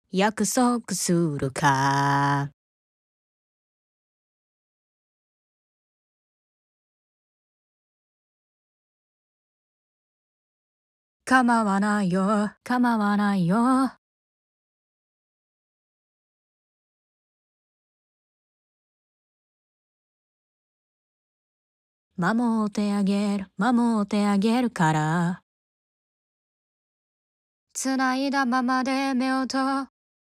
約束するか。構わないよ、構わないよ。守ってあげる、守ってあげるから。繋いだままで目を閉